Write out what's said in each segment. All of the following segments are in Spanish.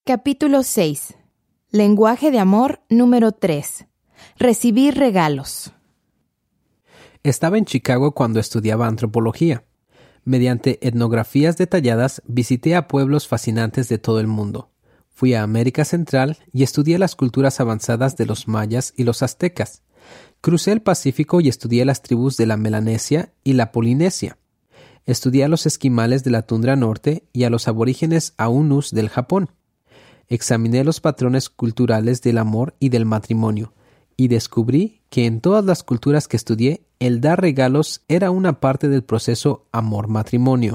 Capítulo 6. Lenguaje de amor número 3. Recibir regalos. Estaba en Chicago cuando estudiaba antropología. Mediante etnografías detalladas, visité a pueblos fascinantes de todo el mundo. Fui a América Central y estudié las culturas avanzadas de los mayas y los aztecas. Crucé el Pacífico y estudié las tribus de la Melanesia y la Polinesia. Estudié a los esquimales de la tundra norte y a los aborígenes Aunus del Japón. Examiné los patrones culturales del amor y del matrimonio, y descubrí que en todas las culturas que estudié, el dar regalos era una parte del proceso amor-matrimonio.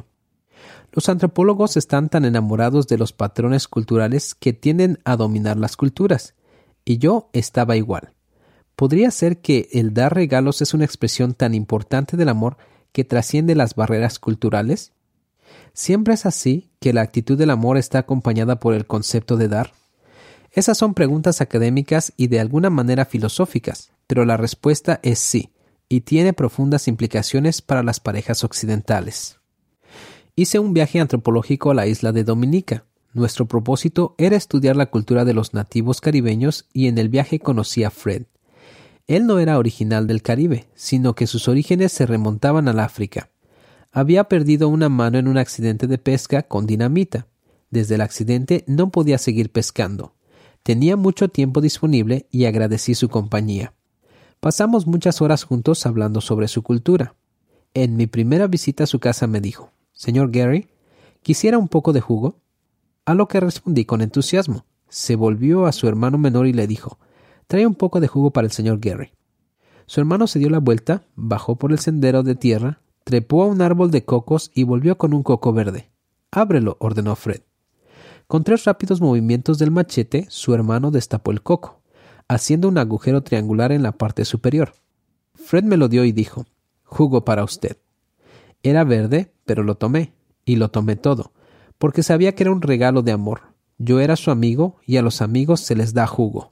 Los antropólogos están tan enamorados de los patrones culturales que tienden a dominar las culturas, y yo estaba igual. ¿Podría ser que el dar regalos es una expresión tan importante del amor que trasciende las barreras culturales? ¿Siempre es así que la actitud del amor está acompañada por el concepto de dar? Esas son preguntas académicas y de alguna manera filosóficas, pero la respuesta es sí, y tiene profundas implicaciones para las parejas occidentales. Hice un viaje antropológico a la isla de Dominica. Nuestro propósito era estudiar la cultura de los nativos caribeños y en el viaje conocí a Fred. Él no era original del Caribe, sino que sus orígenes se remontaban al África. Había perdido una mano en un accidente de pesca con dinamita. Desde el accidente no podía seguir pescando. Tenía mucho tiempo disponible y agradecí su compañía. Pasamos muchas horas juntos hablando sobre su cultura. En mi primera visita a su casa me dijo: «Señor Gary, ¿quisiera un poco de jugo?». A lo que respondí con entusiasmo. Se volvió a su hermano menor y le dijo: «Trae un poco de jugo para el señor Gary». Su hermano se dio la vuelta, bajó por el sendero de tierra, trepó a un árbol de cocos y volvió con un coco verde. «Ábrelo», ordenó Fred. Con 3 rápidos movimientos del machete, su hermano destapó el coco, haciendo un agujero triangular en la parte superior. Fred me lo dio y dijo: «Jugo para usted». Era verde, pero lo tomé, y lo tomé todo, porque sabía que era un regalo de amor. Yo era su amigo, y a los amigos se les da jugo.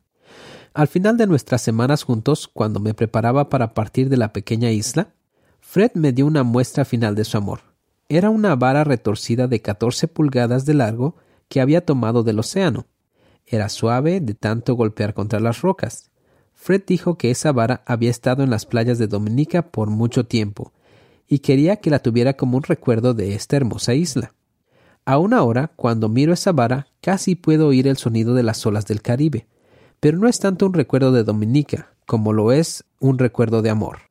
Al final de nuestras semanas juntos, cuando me preparaba para partir de la pequeña isla, Fred me dio una muestra final de su amor. Era una vara retorcida de 14 pulgadas de largo que había tomado del océano. Era suave de tanto golpear contra las rocas. Fred dijo que esa vara había estado en las playas de Dominica por mucho tiempo y quería que la tuviera como un recuerdo de esta hermosa isla. Aún ahora, cuando miro esa vara, casi puedo oír el sonido de las olas del Caribe, pero no es tanto un recuerdo de Dominica como lo es un recuerdo de amor.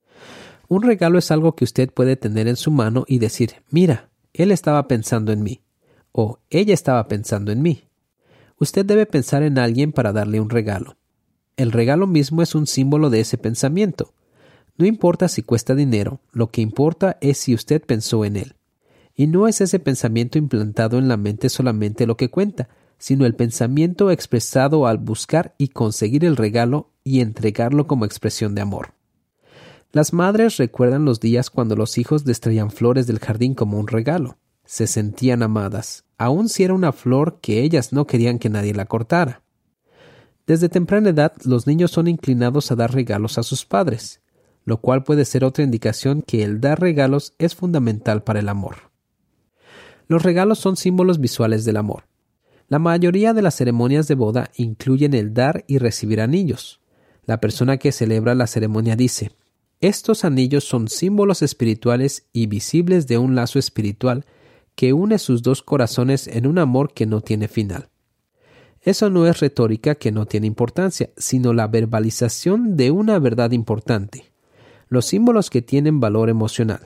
Un regalo es algo que usted puede tener en su mano y decir: «Mira, él estaba pensando en mí», o «ella estaba pensando en mí». Usted debe pensar en alguien para darle un regalo. El regalo mismo es un símbolo de ese pensamiento. No importa si cuesta dinero, lo que importa es si usted pensó en él. Y no es ese pensamiento implantado en la mente solamente lo que cuenta, sino el pensamiento expresado al buscar y conseguir el regalo y entregarlo como expresión de amor. Las madres recuerdan los días cuando los hijos les traían flores del jardín como un regalo. Se sentían amadas, aun si era una flor que ellas no querían que nadie la cortara. Desde temprana edad, los niños son inclinados a dar regalos a sus padres, lo cual puede ser otra indicación que el dar regalos es fundamental para el amor. Los regalos son símbolos visuales del amor. La mayoría de las ceremonias de boda incluyen el dar y recibir anillos. La persona que celebra la ceremonia dice: «Estos anillos son símbolos espirituales y visibles de un lazo espiritual que une sus 2 corazones en un amor que no tiene final». Eso no es retórica que no tiene importancia, sino la verbalización de una verdad importante. Los símbolos que tienen valor emocional.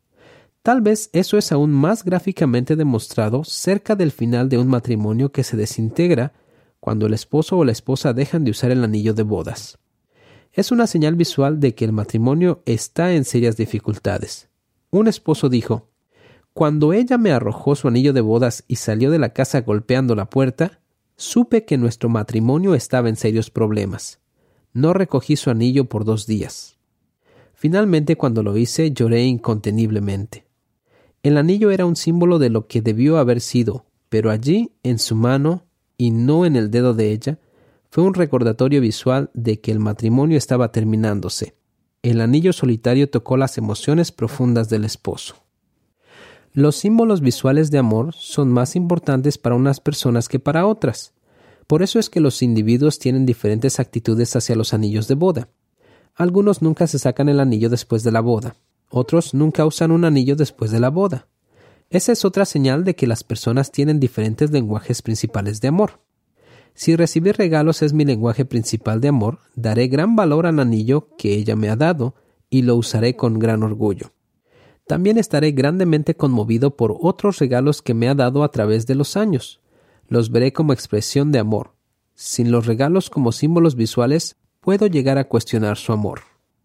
Tal vez eso es aún más gráficamente demostrado cerca del final de un matrimonio que se desintegra cuando el esposo o la esposa dejan de usar el anillo de bodas. Es una señal visual de que el matrimonio está en serias dificultades. Un esposo dijo: «Cuando ella me arrojó su anillo de bodas y salió de la casa golpeando la puerta, supe que nuestro matrimonio estaba en serios problemas. No recogí su anillo por 2 días. Finalmente, cuando lo hice, lloré inconteniblemente». El anillo era un símbolo de lo que debió haber sido, pero allí, en su mano, y no en el dedo de ella, fue un recordatorio visual de que el matrimonio estaba terminándose. El anillo solitario tocó las emociones profundas del esposo. Los símbolos visuales de amor son más importantes para unas personas que para otras. Por eso es que los individuos tienen diferentes actitudes hacia los anillos de boda. Algunos nunca se sacan el anillo después de la boda. Otros nunca usan un anillo después de la boda. Esa es otra señal de que las personas tienen diferentes lenguajes principales de amor. Si recibir regalos es mi lenguaje principal de amor, daré gran valor al anillo que ella me ha dado y lo usaré con gran orgullo. También estaré grandemente conmovido por otros regalos que me ha dado a través de los años. Los veré como expresión de amor. Sin los regalos como símbolos visuales, puedo llegar a cuestionar su amor.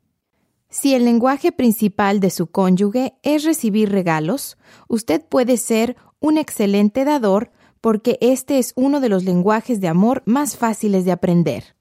Si el lenguaje principal de su cónyuge es recibir regalos, usted puede ser un excelente dador porque este es uno de los lenguajes de amor más fáciles de aprender.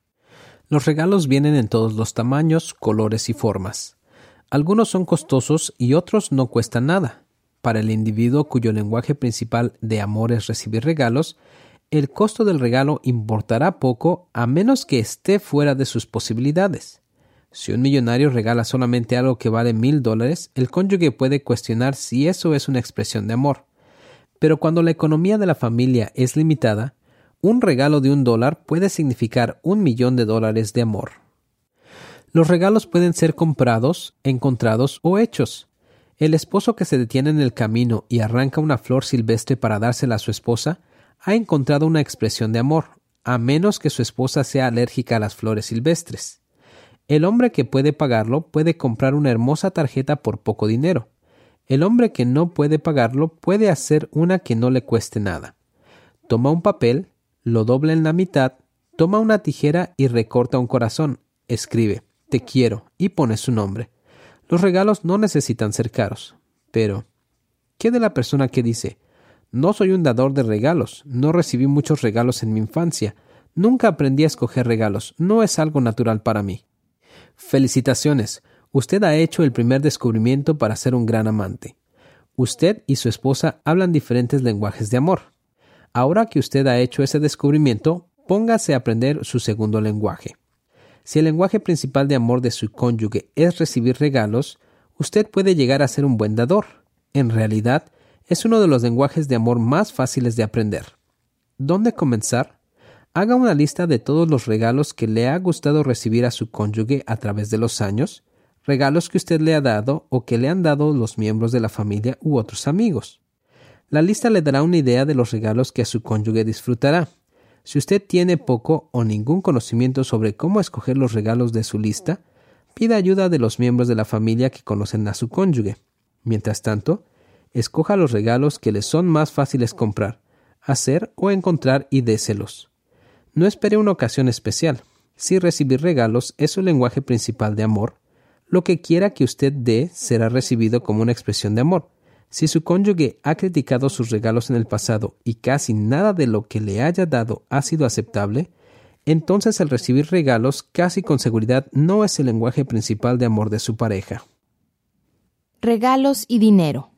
Los regalos vienen en todos los tamaños, colores y formas. Algunos son costosos y otros no cuestan nada. Para el individuo cuyo lenguaje principal de amor es recibir regalos, el costo del regalo importará poco a menos que esté fuera de sus posibilidades. Si un millonario regala solamente algo que vale $1,000, el cónyuge puede cuestionar si eso es una expresión de amor. Pero cuando la economía de la familia es limitada, un regalo de $1 puede significar $1,000,000 de amor. Los regalos pueden ser comprados, encontrados o hechos. El esposo que se detiene en el camino y arranca una flor silvestre para dársela a su esposa ha encontrado una expresión de amor, a menos que su esposa sea alérgica a las flores silvestres. El hombre que puede pagarlo puede comprar una hermosa tarjeta por poco dinero. El hombre que no puede pagarlo puede hacer una que no le cueste nada. Toma un papel, lo dobla en la mitad, toma una tijera y recorta un corazón. Escribe, te quiero, y pone su nombre. Los regalos no necesitan ser caros. Pero, ¿qué de la persona que dice, no soy un dador de regalos, no recibí muchos regalos en mi infancia, nunca aprendí a escoger regalos, no es algo natural para mí? Felicitaciones, usted ha hecho el primer descubrimiento para ser un gran amante. Usted y su esposa hablan diferentes lenguajes de amor. Ahora que usted ha hecho ese descubrimiento, póngase a aprender su segundo lenguaje. Si el lenguaje principal de amor de su cónyuge es recibir regalos, usted puede llegar a ser un buen dador. En realidad, es uno de los lenguajes de amor más fáciles de aprender. ¿Dónde comenzar? Haga una lista de todos los regalos que le ha gustado recibir a su cónyuge a través de los años, regalos que usted le ha dado o que le han dado los miembros de la familia u otros amigos. La lista le dará una idea de los regalos que a su cónyuge disfrutará. Si usted tiene poco o ningún conocimiento sobre cómo escoger los regalos de su lista, pida ayuda de los miembros de la familia que conocen a su cónyuge. Mientras tanto, escoja los regalos que le son más fáciles comprar, hacer o encontrar y déselos. No espere una ocasión especial. Si recibir regalos es su lenguaje principal de amor, lo que quiera que usted dé será recibido como una expresión de amor. Si su cónyuge ha criticado sus regalos en el pasado y casi nada de lo que le haya dado ha sido aceptable, entonces el recibir regalos casi con seguridad no es el lenguaje principal de amor de su pareja. Regalos y dinero.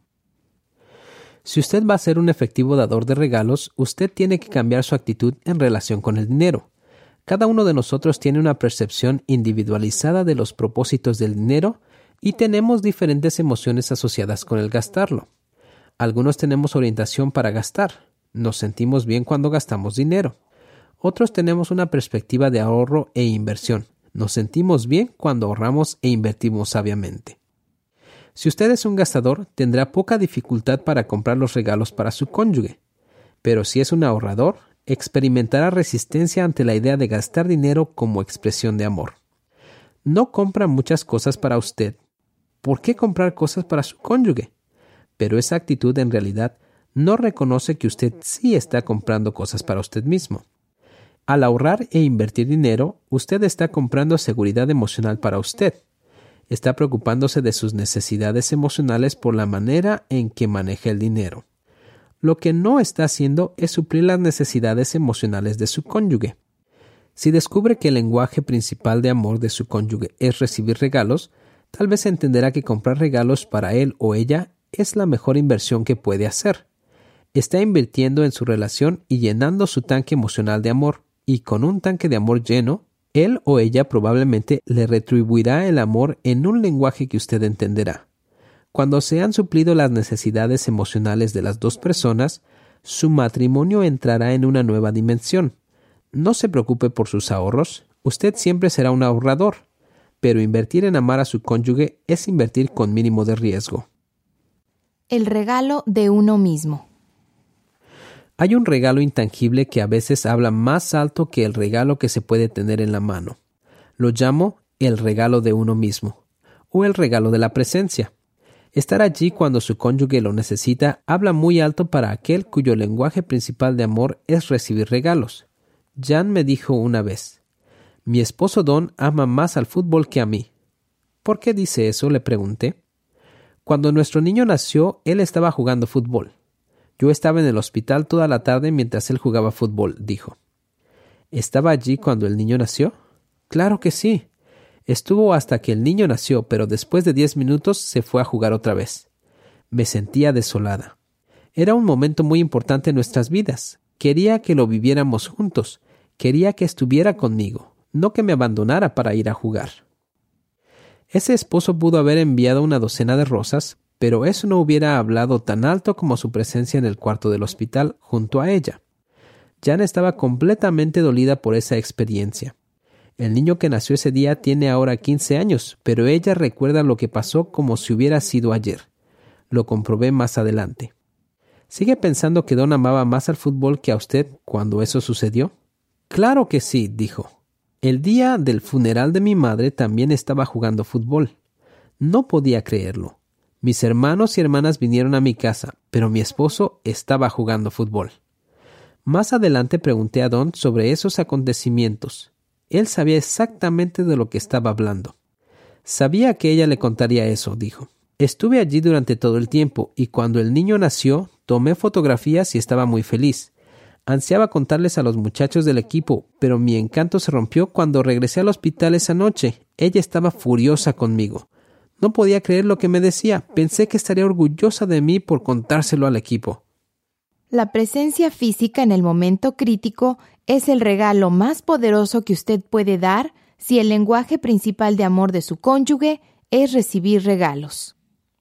Si usted va a ser un efectivo dador de regalos, usted tiene que cambiar su actitud en relación con el dinero. Cada uno de nosotros tiene una percepción individualizada de los propósitos del dinero y tenemos diferentes emociones asociadas con el gastarlo. Algunos tenemos orientación para gastar. Nos sentimos bien cuando gastamos dinero. Otros tenemos una perspectiva de ahorro e inversión. Nos sentimos bien cuando ahorramos e invertimos sabiamente. Si usted es un gastador, tendrá poca dificultad para comprar los regalos para su cónyuge. Pero si es un ahorrador, experimentará resistencia ante la idea de gastar dinero como expresión de amor. No compra muchas cosas para usted. ¿Por qué comprar cosas para su cónyuge? Pero esa actitud en realidad no reconoce que usted sí está comprando cosas para usted mismo. Al ahorrar e invertir dinero, usted está comprando seguridad emocional para usted. Está preocupándose de sus necesidades emocionales por la manera en que maneja el dinero. Lo que no está haciendo es suplir las necesidades emocionales de su cónyuge. Si descubre que el lenguaje principal de amor de su cónyuge es recibir regalos, tal vez entenderá que comprar regalos para él o ella es la mejor inversión que puede hacer. Está invirtiendo en su relación y llenando su tanque emocional de amor, y con un tanque de amor lleno, él o ella probablemente le retribuirá el amor en un lenguaje que usted entenderá. Cuando se han suplido las necesidades emocionales de las dos personas, su matrimonio entrará en una nueva dimensión. No se preocupe por sus ahorros, usted siempre será un ahorrador, pero invertir en amar a su cónyuge es invertir con mínimo de riesgo. El regalo de uno mismo. Hay un regalo intangible que a veces habla más alto que el regalo que se puede tener en la mano. Lo llamo el regalo de uno mismo, o el regalo de la presencia. Estar allí cuando su cónyuge lo necesita habla muy alto para aquel cuyo lenguaje principal de amor es recibir regalos. Jan me dijo una vez: «Mi esposo Don ama más al fútbol que a mí». «¿Por qué dice eso?», le pregunté. «Cuando nuestro niño nació, él estaba jugando fútbol. Yo estaba en el hospital toda la tarde mientras él jugaba fútbol», dijo. «¿Estaba allí cuando el niño nació?». «Claro que sí. Estuvo hasta que el niño nació, pero después de 10 minutos se fue a jugar otra vez. Me sentía desolada. Era un momento muy importante en nuestras vidas. Quería que lo viviéramos juntos. Quería que estuviera conmigo, no que me abandonara para ir a jugar». Ese esposo pudo haber enviado una docena de rosas, pero eso no hubiera hablado tan alto como su presencia en el cuarto del hospital junto a ella. Jan estaba completamente dolida por esa experiencia. El niño que nació ese día tiene ahora 15 años, pero ella recuerda lo que pasó como si hubiera sido ayer. Lo comprobé más adelante. ¿Sigue pensando que Don amaba más al fútbol que a usted cuando eso sucedió? Claro que sí, dijo. El día del funeral de mi madre también estaba jugando fútbol. No podía creerlo. Mis hermanos y hermanas vinieron a mi casa, pero mi esposo estaba jugando fútbol. Más adelante pregunté a Don sobre esos acontecimientos. Él sabía exactamente de lo que estaba hablando. Sabía que ella le contaría eso, dijo. Estuve allí durante todo el tiempo y cuando el niño nació, tomé fotografías y estaba muy feliz. Ansiaba contarles a los muchachos del equipo, pero mi encanto se rompió cuando regresé al hospital esa noche. Ella estaba furiosa conmigo. No podía creer lo que me decía. Pensé que estaría orgullosa de mí por contárselo al equipo. La presencia física en el momento crítico es el regalo más poderoso que usted puede dar si el lenguaje principal de amor de su cónyuge es recibir regalos.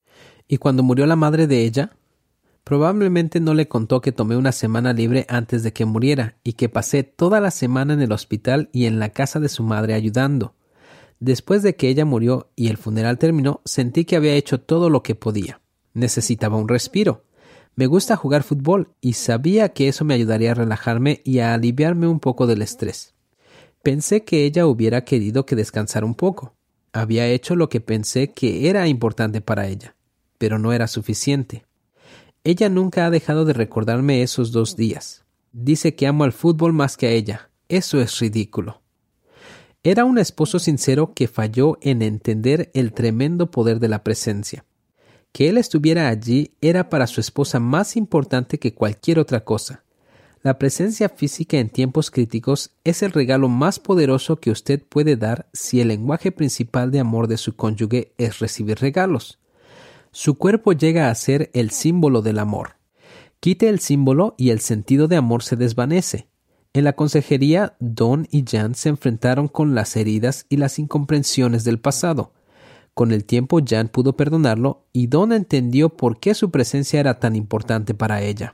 ¿Y cuando murió la madre de ella? Probablemente no le contó que tomé una semana libre antes de que muriera y que pasé toda la semana en el hospital y en la casa de su madre ayudando. Después de que ella murió y el funeral terminó, sentí que había hecho todo lo que podía. Necesitaba un respiro. Me gusta jugar fútbol y sabía que eso me ayudaría a relajarme y a aliviarme un poco del estrés. Pensé que ella hubiera querido que descansara un poco. Había hecho lo que pensé que era importante para ella, pero no era suficiente. Ella nunca ha dejado de recordarme esos 2 días. Dice que amo al fútbol más que a ella. Eso es ridículo. Era un esposo sincero que falló en entender el tremendo poder de la presencia. Que él estuviera allí era para su esposa más importante que cualquier otra cosa. La presencia física en tiempos críticos es el regalo más poderoso que usted puede dar si el lenguaje principal de amor de su cónyuge es recibir regalos. Su cuerpo llega a ser el símbolo del amor. Quite el símbolo y el sentido de amor se desvanece. En la consejería, Don y Jan se enfrentaron con las heridas y las incomprensiones del pasado. Con el tiempo, Jan pudo perdonarlo y Don entendió por qué su presencia era tan importante para ella.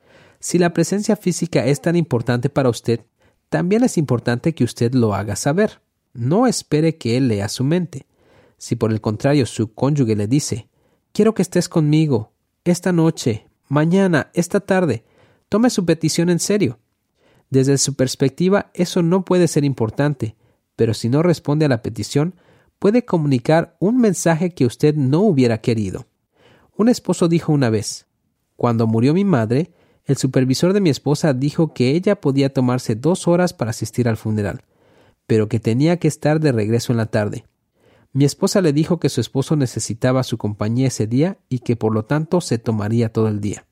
Si la presencia física es tan importante para usted, también es importante que usted lo haga saber. No espere que él lea su mente. Si por el contrario su cónyuge le dice: «Quiero que estés conmigo, esta noche, mañana, esta tarde», tome su petición en serio. Desde su perspectiva, eso no puede ser importante, pero si no responde a la petición, puede comunicar un mensaje que usted no hubiera querido. Un esposo dijo una vez: «Cuando murió mi madre, el supervisor de mi esposa dijo que ella podía tomarse 2 horas para asistir al funeral, pero que tenía que estar de regreso en la tarde. Mi esposa le dijo que su esposo necesitaba su compañía ese día y que por lo tanto se tomaría todo el día».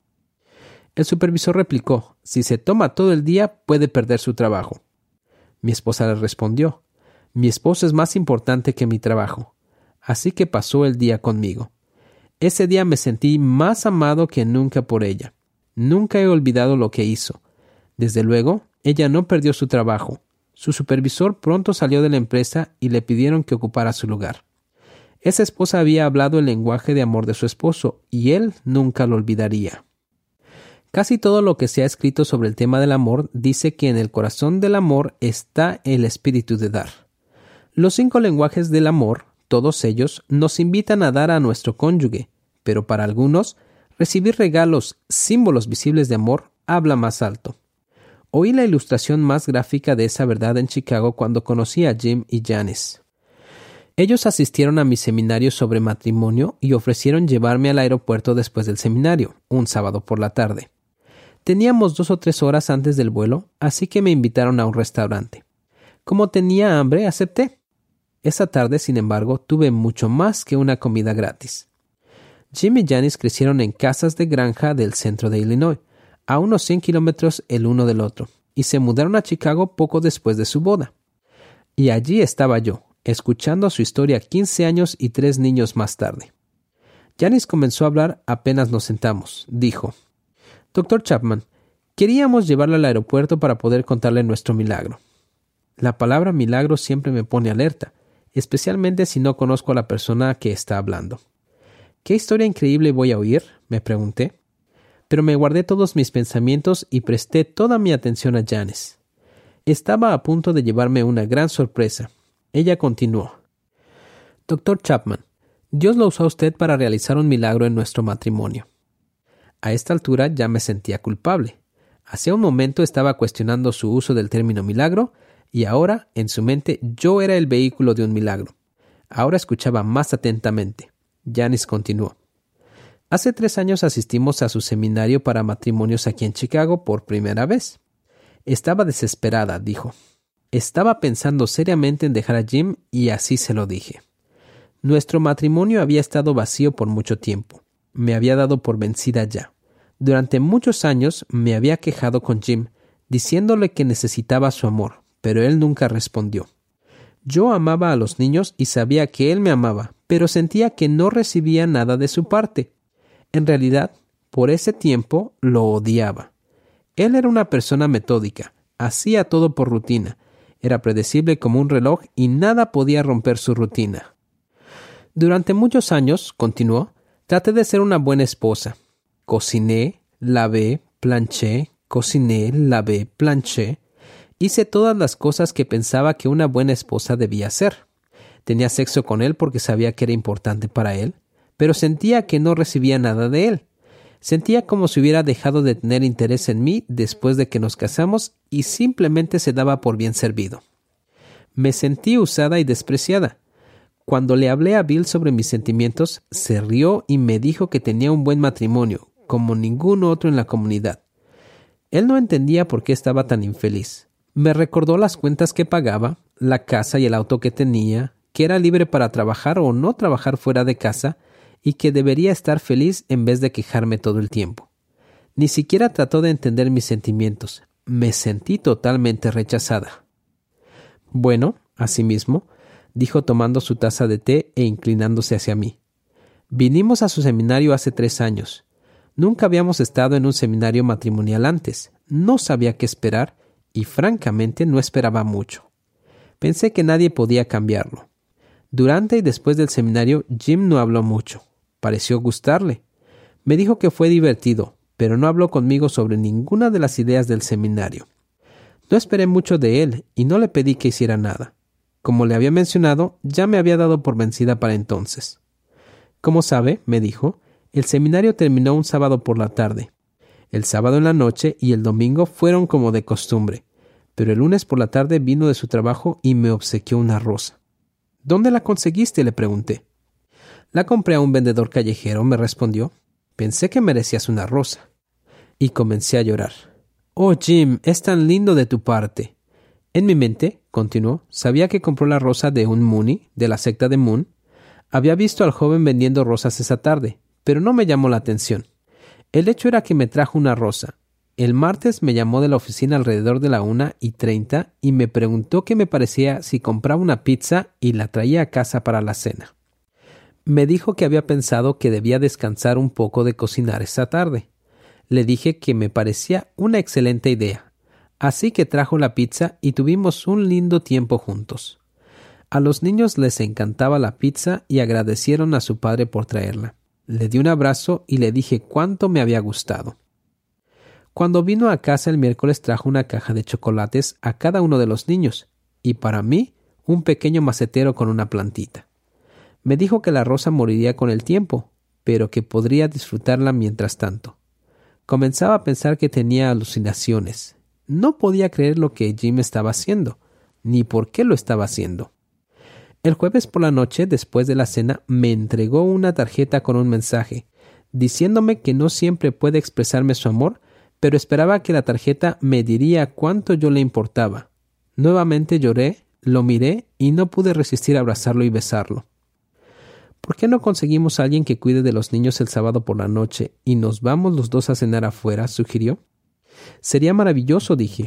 El supervisor replicó: «Si se toma todo el día, puede perder su trabajo». Mi esposa le respondió: «Mi esposo es más importante que mi trabajo». Así que pasó el día conmigo. Ese día me sentí más amado que nunca por ella. Nunca he olvidado lo que hizo. Desde luego, ella no perdió su trabajo. Su supervisor pronto salió de la empresa y le pidieron que ocupara su lugar. Esa esposa había hablado el lenguaje de amor de su esposo, y él nunca lo olvidaría. Casi todo lo que se ha escrito sobre el tema del amor dice que en el corazón del amor está el espíritu de dar. Los 5 lenguajes del amor, todos ellos, nos invitan a dar a nuestro cónyuge, pero para algunos, recibir regalos, símbolos visibles de amor, habla más alto. Oí la ilustración más gráfica de esa verdad en Chicago cuando conocí a Jim y Janice. Ellos asistieron a mi seminario sobre matrimonio y ofrecieron llevarme al aeropuerto después del seminario, un sábado por la tarde. Teníamos 2 o 3 horas antes del vuelo, así que me invitaron a un restaurante. Como tenía hambre, acepté. Esa tarde, sin embargo, tuve mucho más que una comida gratis. Jim y Janice crecieron en casas de granja del centro de Illinois, a unos 100 kilómetros el uno del otro, y se mudaron a Chicago poco después de su boda. Y allí estaba yo, escuchando su historia 15 años y 3 niños más tarde. Janice comenzó a hablar apenas nos sentamos. Dijo: «Dr. Chapman, queríamos llevarla al aeropuerto para poder contarle nuestro milagro». La palabra milagro siempre me pone alerta, especialmente si no conozco a la persona que está hablando. ¿Qué historia increíble voy a oír?, me pregunté. Pero me guardé todos mis pensamientos y presté toda mi atención a Janice. Estaba a punto de llevarme una gran sorpresa. Ella continuó: «Dr. Chapman, Dios lo usó a usted para realizar un milagro en nuestro matrimonio». A esta altura ya me sentía culpable. Hacía un momento estaba cuestionando su uso del término milagro, y ahora, en su mente, yo era el vehículo de un milagro. Ahora escuchaba más atentamente. Janice continuó: «Hace 3 años asistimos a su seminario para matrimonios aquí en Chicago por primera vez. Estaba desesperada», dijo. «Estaba pensando seriamente en dejar a Jim y así se lo dije. Nuestro matrimonio había estado vacío por mucho tiempo. Me había dado por vencida ya. Durante muchos años me había quejado con Jim, diciéndole que necesitaba su amor, pero él nunca respondió. Yo amaba a los niños y sabía que él me amaba, pero sentía que no recibía nada de su parte. En realidad, por ese tiempo lo odiaba. Él era una persona metódica, hacía todo por rutina, era predecible como un reloj y nada podía romper su rutina. Durante muchos años, continuó, traté de ser una buena esposa. Cociné, lavé, planché, cociné, lavé, planché. Hice todas las cosas que pensaba que una buena esposa debía hacer. Tenía sexo con él porque sabía que era importante para él, pero sentía que no recibía nada de él. Sentía como si hubiera dejado de tener interés en mí después de que nos casamos y simplemente se daba por bien servido. Me sentí usada y despreciada. Cuando le hablé a Bill sobre mis sentimientos, se rió y me dijo que tenía un buen matrimonio, como ningún otro en la comunidad. Él no entendía por qué estaba tan infeliz. Me recordó las cuentas que pagaba, la casa y el auto que tenía, que era libre para trabajar o no trabajar fuera de casa y que debería estar feliz en vez de quejarme todo el tiempo. Ni siquiera trató de entender mis sentimientos. Me sentí totalmente rechazada. «Bueno», asimismo, dijo tomando su taza de té e inclinándose hacia mí. «Vinimos a su seminario hace 3 años. Nunca habíamos estado en un seminario matrimonial antes. No sabía qué esperar y francamente no esperaba mucho. Pensé que nadie podía cambiarlo. Durante y después del seminario, Jim no habló mucho. Pareció gustarle. Me dijo que fue divertido, pero no habló conmigo sobre ninguna de las ideas del seminario. No esperé mucho de él y no le pedí que hiciera nada. Como le había mencionado, ya me había dado por vencida para entonces. Como sabe, me dijo, el seminario terminó un sábado por la tarde. El sábado en la noche y el domingo fueron como de costumbre, pero el lunes por la tarde vino de su trabajo y me obsequió una rosa. «¿Dónde la conseguiste?», le pregunté. «La compré a un vendedor callejero», me respondió. «Pensé que merecías una rosa». Y comencé a llorar. «Oh, Jim, es tan lindo de tu parte». En mi mente, continuó, sabía que compró la rosa de un Mooney, de la secta de Moon. Había visto al joven vendiendo rosas esa tarde, pero no me llamó la atención. El hecho era que me trajo una rosa. El martes me llamó de la oficina alrededor de la 1:30 y me preguntó qué me parecía si compraba una pizza y la traía a casa para la cena. Me dijo que había pensado que debía descansar un poco de cocinar esa tarde. Le dije que me parecía una excelente idea. Así que trajo la pizza y tuvimos un lindo tiempo juntos. A los niños les encantaba la pizza y agradecieron a su padre por traerla. Le di un abrazo y le dije cuánto me había gustado. Cuando vino a casa el miércoles trajo una caja de chocolates a cada uno de los niños y para mí un pequeño macetero con una plantita. Me dijo que la rosa moriría con el tiempo, pero que podría disfrutarla mientras tanto. Comenzaba a pensar que tenía alucinaciones. No podía creer lo que Jim estaba haciendo, ni por qué lo estaba haciendo. El jueves por la noche, después de la cena, me entregó una tarjeta con un mensaje, diciéndome que no siempre puede expresarme su amor, pero esperaba que la tarjeta me diría cuánto yo le importaba. Nuevamente lloré, lo miré y no pude resistir a abrazarlo y besarlo. ¿Por qué no conseguimos a alguien que cuide de los niños el sábado por la noche y nos vamos los dos a cenar afuera?, sugirió. Sería maravilloso, dije.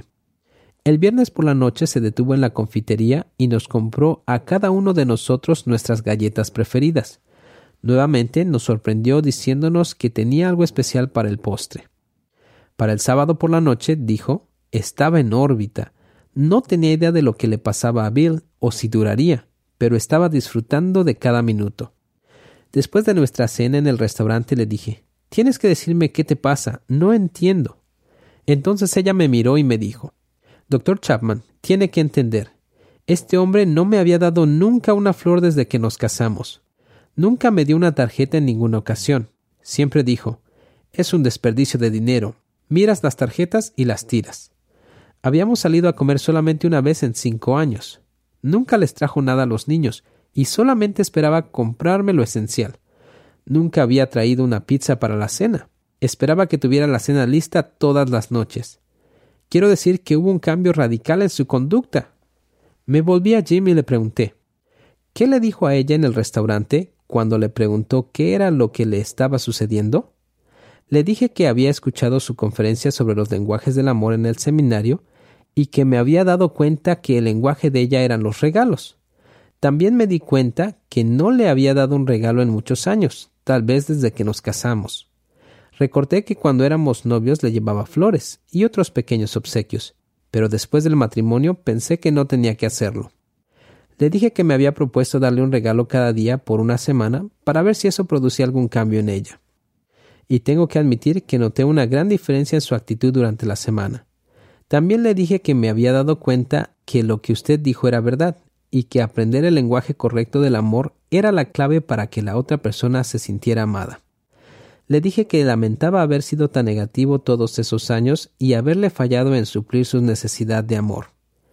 El viernes por la noche se detuvo en la confitería y nos compró a cada uno de nosotros nuestras galletas preferidas. Nuevamente nos sorprendió diciéndonos que tenía algo especial para el postre. Para el sábado por la noche, dijo, estaba en órbita. No tenía idea de lo que le pasaba a Bill o si duraría, pero estaba disfrutando de cada minuto. Después de nuestra cena en el restaurante le dije, «Tienes que decirme qué te pasa, no entiendo». Entonces ella me miró y me dijo, «Dr. Chapman, tiene que entender. Este hombre no me había dado nunca una flor desde que nos casamos. Nunca me dio una tarjeta en ninguna ocasión. Siempre dijo, «Es un desperdicio de dinero. Miras las tarjetas y las tiras». Habíamos salido a comer solamente una vez en 5 años. Nunca les trajo nada a los niños y solamente esperaba comprarme lo esencial. Nunca había traído una pizza para la cena. Esperaba que tuviera la cena lista todas las noches. Quiero decir que hubo un cambio radical en su conducta. Me volví a Jim y le pregunté, ¿qué le dijo a ella en el restaurante cuando le preguntó qué era lo que le estaba sucediendo? Le dije que había escuchado su conferencia sobre los lenguajes del amor en el seminario y que me había dado cuenta que el lenguaje de ella eran los regalos. También me di cuenta que no le había dado un regalo en muchos años, tal vez desde que nos casamos. Recordé que cuando éramos novios le llevaba flores y otros pequeños obsequios, pero después del matrimonio pensé que no tenía que hacerlo. Le dije que me había propuesto darle un regalo cada día por una semana para ver si eso producía algún cambio en ella. Y tengo que admitir que noté una gran diferencia en su actitud durante la semana. También le dije que me había dado cuenta que lo que usted dijo era verdad y que aprender el lenguaje correcto del amor era la clave para que la otra persona se sintiera amada. Le dije que lamentaba haber sido tan negativo todos esos años y haberle fallado en suplir su necesidad de amor.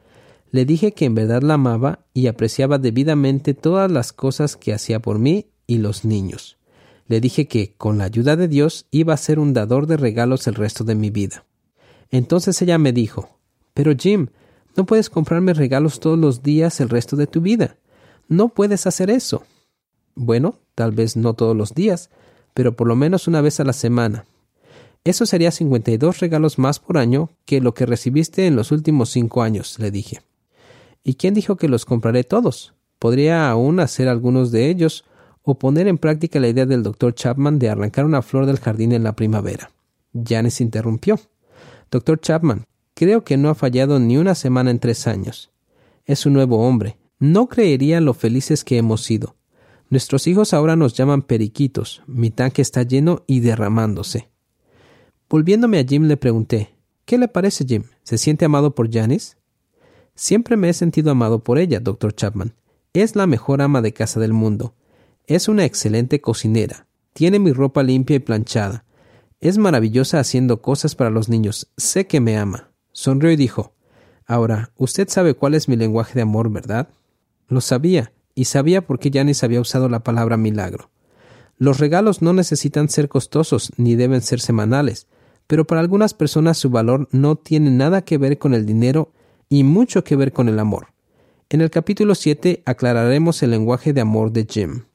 Le dije que en verdad la amaba y apreciaba debidamente todas las cosas que hacía por mí y los niños. Le dije que, con la ayuda de Dios, iba a ser un dador de regalos el resto de mi vida. Entonces ella me dijo, «Pero Jim, no puedes comprarme regalos todos los días el resto de tu vida. No puedes hacer eso». «Bueno, tal vez no todos los días, pero por lo menos una vez a la semana. Eso sería 52 regalos más por año que lo que recibiste en los últimos 5 años», le dije. «¿Y quién dijo que los compraré todos? Podría aún hacer algunos de ellos o poner en práctica la idea del Dr. Chapman de arrancar una flor del jardín en la primavera». Janice interrumpió. «Dr. Chapman, creo que no ha fallado ni una semana en 3 años. Es un nuevo hombre. No creería lo felices que hemos sido. Nuestros hijos ahora nos llaman periquitos. Mi tanque está lleno y derramándose». Volviéndome a Jim le pregunté, «¿Qué le parece, Jim? ¿Se siente amado por Janice?» «Siempre me he sentido amado por ella, Dr. Chapman. Es la mejor ama de casa del mundo. Es una excelente cocinera. Tiene mi ropa limpia y planchada. Es maravillosa haciendo cosas para los niños. Sé que me ama». Sonrió y dijo, «Ahora, usted sabe cuál es mi lenguaje de amor, ¿verdad?» Lo sabía, y sabía por qué Janice había usado la palabra milagro. Los regalos no necesitan ser costosos ni deben ser semanales, pero para algunas personas su valor no tiene nada que ver con el dinero y mucho que ver con el amor. En el capítulo 7 aclararemos el lenguaje de amor de Jim.